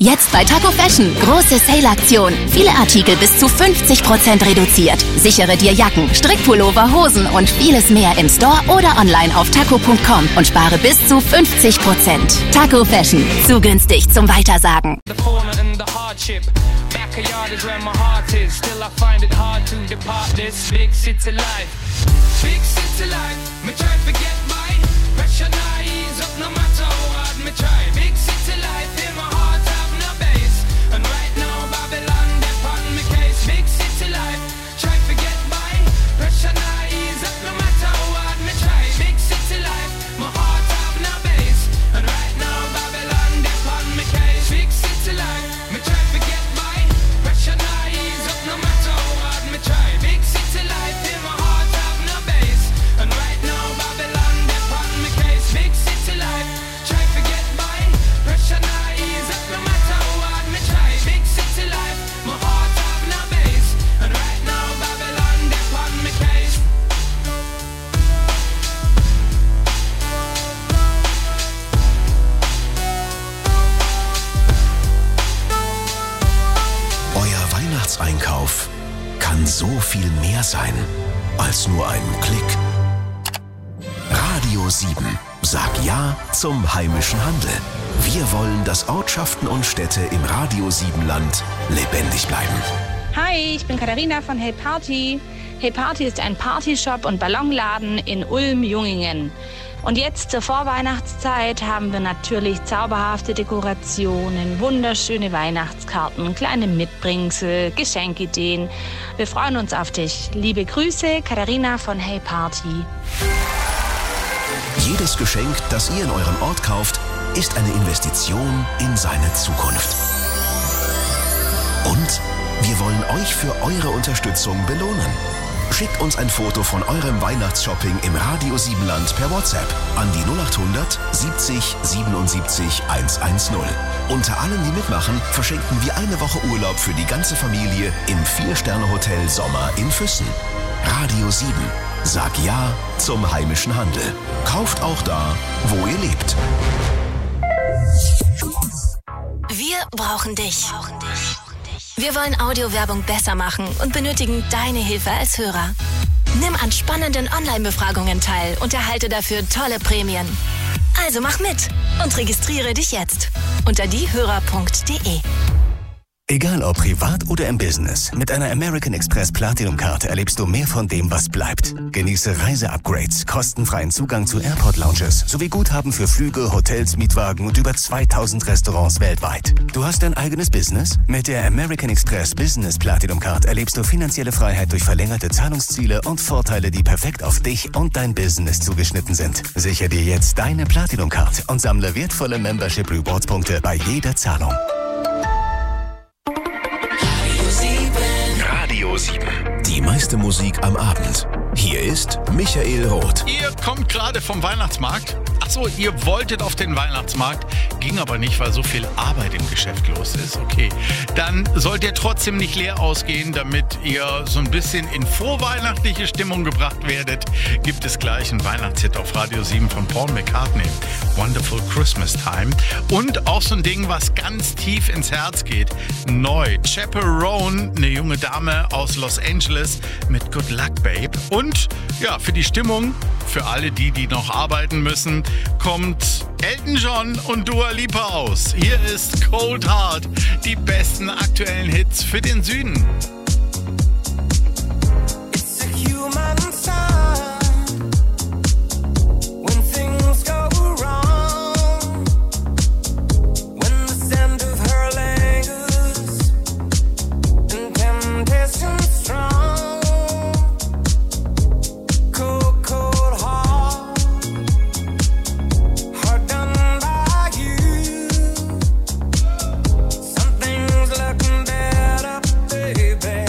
Jetzt bei Taco Fashion. Große Sale-Aktion. Viele Artikel bis zu 50% reduziert. Sichere dir Jacken, Strickpullover, Hosen und vieles mehr im Store oder online auf taco.com und spare bis zu 50%. Taco Fashion. Zu günstig zum Weitersagen. Einkauf kann so viel mehr sein als nur ein Klick. Radio 7. Sag Ja zum heimischen Handel. Wir wollen, dass Ortschaften und Städte im Radio 7 Land lebendig bleiben. Hi, ich bin Katharina von Hey Party. Hey Party ist ein Partyshop und Ballonladen in Ulm-Jungingen. Und jetzt zur Vorweihnachtszeit haben wir natürlich zauberhafte Dekorationen, wunderschöne Weihnachtskarten, kleine Mitbringsel, Geschenkideen. Wir freuen uns auf dich. Liebe Grüße, Katharina von Hey Party. Jedes Geschenk, das ihr in eurem Ort kauft, ist eine Investition in seine Zukunft. Und wir wollen euch für eure Unterstützung belohnen. Schickt uns ein Foto von eurem Weihnachtsshopping im Radio 7 Land per WhatsApp an die 0800 70 77 110. Unter allen, die mitmachen, verschenken wir eine Woche Urlaub für die ganze Familie im 4-Sterne-Hotel Sommer in Füssen. Radio 7. Sag Ja zum heimischen Handel. Kauft auch da, wo ihr lebt. Wir brauchen dich. Wir wollen Audiowerbung besser machen und benötigen deine Hilfe als Hörer. Nimm an spannenden Online-Befragungen teil und erhalte dafür tolle Prämien. Also mach mit und registriere dich jetzt unter diehörer.de. Egal ob privat oder im Business, mit einer American Express Platinum-Karte erlebst du mehr von dem, was bleibt. Genieße Reise-Upgrades, kostenfreien Zugang zu Airport-Lounges sowie Guthaben für Flüge, Hotels, Mietwagen und über 2000 Restaurants weltweit. Du hast dein eigenes Business? Mit der American Express Business Platinum-Card erlebst du finanzielle Freiheit durch verlängerte Zahlungsziele und Vorteile, die perfekt auf dich und dein Business zugeschnitten sind. Sichere dir jetzt deine Platinum-Card und sammle wertvolle Membership-Rewards-Punkte bei jeder Zahlung. Radio 7. Die meiste Musik am Abend. Hier ist Michael Roth. Ihr kommt gerade vom Weihnachtsmarkt. Achso, ihr wolltet auf den Weihnachtsmarkt, ging aber nicht, weil so viel Arbeit im Geschäft los ist. Okay, dann sollt ihr trotzdem nicht leer ausgehen, damit ihr so ein bisschen in vorweihnachtliche Stimmung gebracht werdet. Gibt es gleich einen Weihnachtshit auf Radio 7 von Paul McCartney, Wonderful Christmas Time. Und auch so ein Ding, was ganz tief ins Herz geht. Neu, Chaperone, eine junge Dame aus Los Angeles mit Good Luck Babe. Und ja, für die Stimmung, für alle die noch arbeiten müssen, kommt Elton John und Dua Lipa aus. Hier ist Cold Heart, die besten aktuellen Hits für den Süden. Baby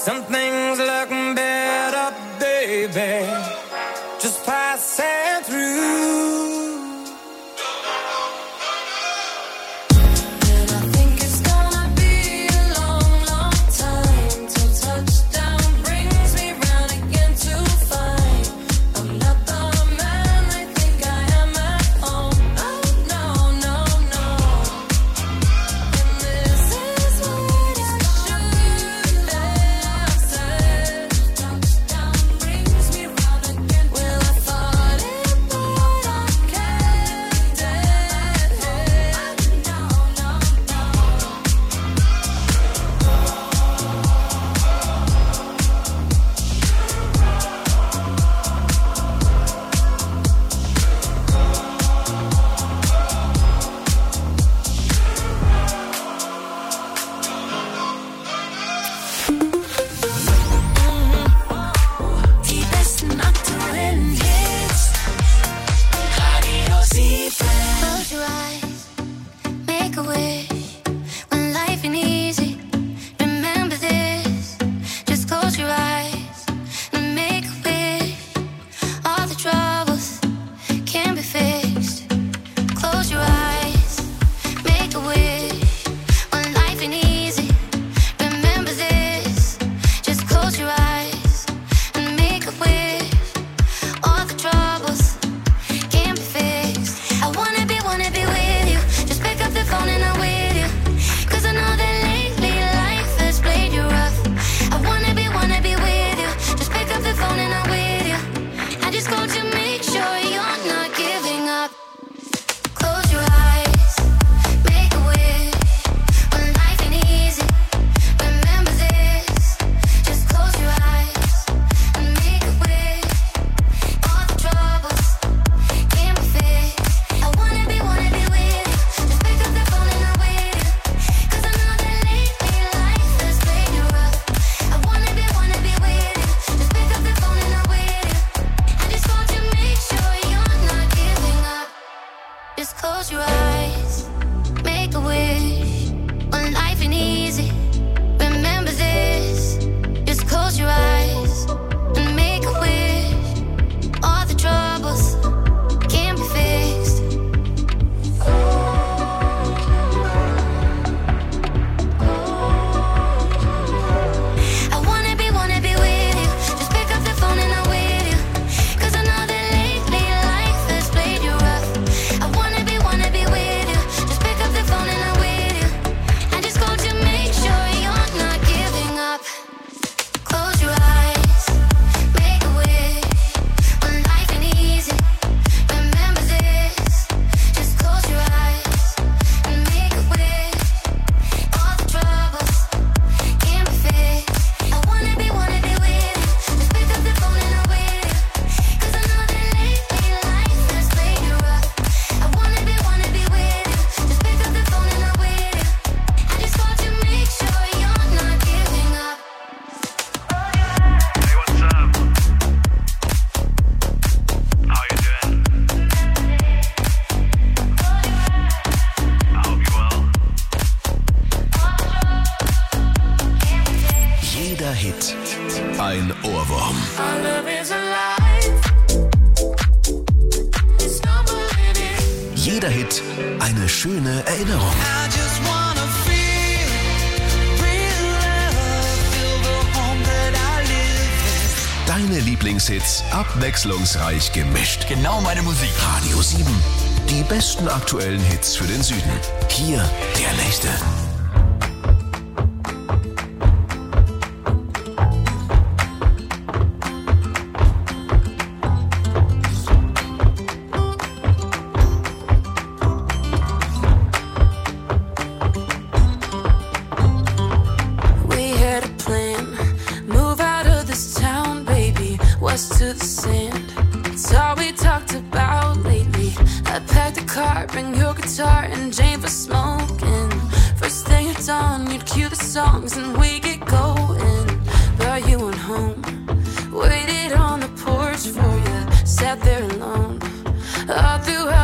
Something's looking better, baby. Just passing through. Hit. Ein Ohrwurm. Jeder Hit eine schöne Erinnerung. Deine Lieblingshits abwechslungsreich gemischt. Genau meine Musik. Radio 7. Die besten aktuellen Hits für den Süden. Hier der nächste.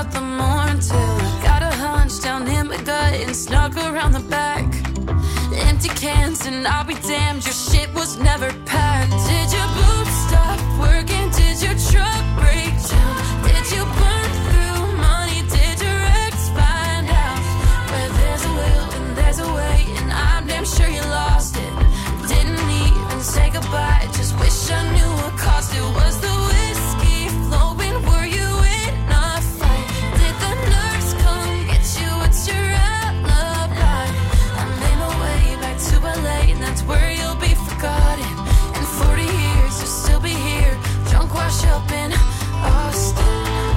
And snuck around the back and empty cans, and I'll be damned, your shit was never packed. Did your boots stop working? Did your truck break down? Did you burn through money? Did your ex find out? Where there's a will and there's a way, and I'm damn sure you lost it. Didn't even say goodbye, just wish I knew what cost it. Was the whiskey flowing? Were you in a fight? Did the nurse come get you? What's your alibi? I made my way back to LA, and that's where you'll be forgotten. In 40 years you'll still be here, drunk, washed up in Austin.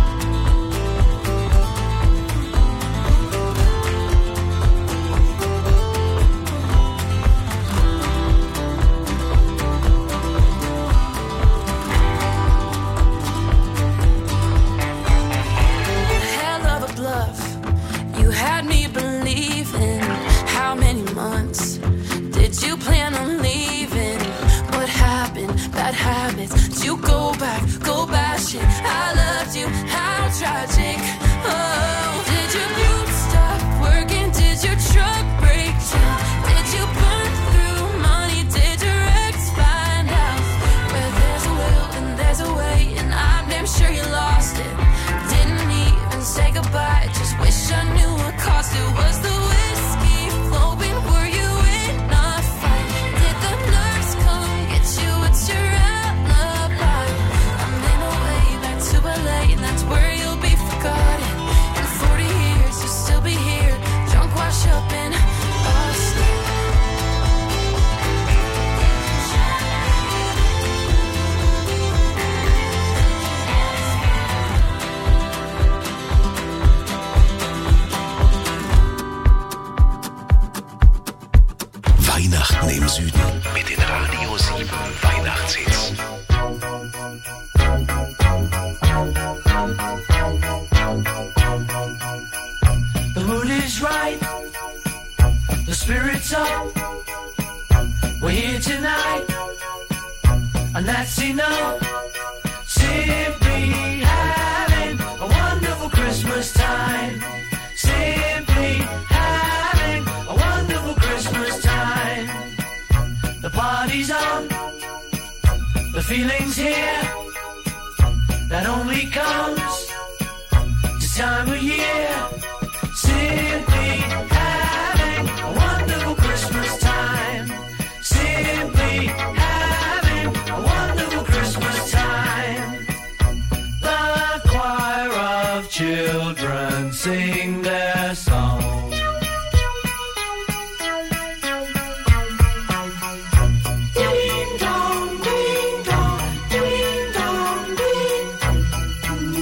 Hell of a bluff, you had me believing. How many months did you plan on leaving? What happened? Bad habits. Did you go back, go bash it? I loved you, how tragic. Oh, did your boots stop working? Did your truck break down? Did you burn through money? Did your ex find out? Where there's a will and there's a way, and I'm damn sure you lost it. Didn't even say goodbye, just wish I knew what cost it. Was the whiskey flowing? Were you in a fight? Did the nurse come get you? What's your alibi? I made my way back to LA, and that's where you'll be forgotten. In 40 years you'll still be here, drunk, wash up in Austin. Weihnachten im Süden mit den Radio 7 Weihnachtshits. The mood is right, the spirit's up. We're here tonight, and that's enough. Simply having a wonderful Christmas time. Simply having a wonderful Christmas time. The party's on, the feeling's here. That only comes this time of year. Simply having a wonderful Christmas time. Simply having a wonderful Christmas time. The choir of children sing their song. Ding dong, ding dong, ding dong, ding.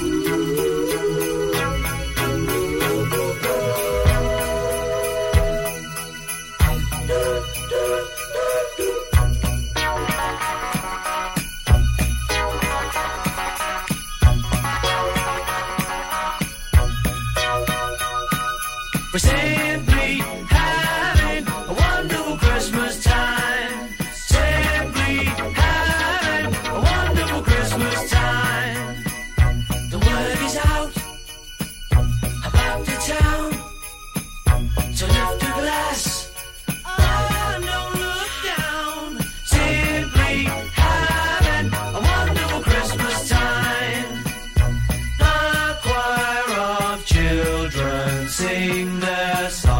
We're simply having a wonderful Christmas time. Simply having a wonderful Christmas time. The word is out about the town, so lift a glass. Oh, don't look down. Simply having a wonderful Christmas time. The choir of children sing their song.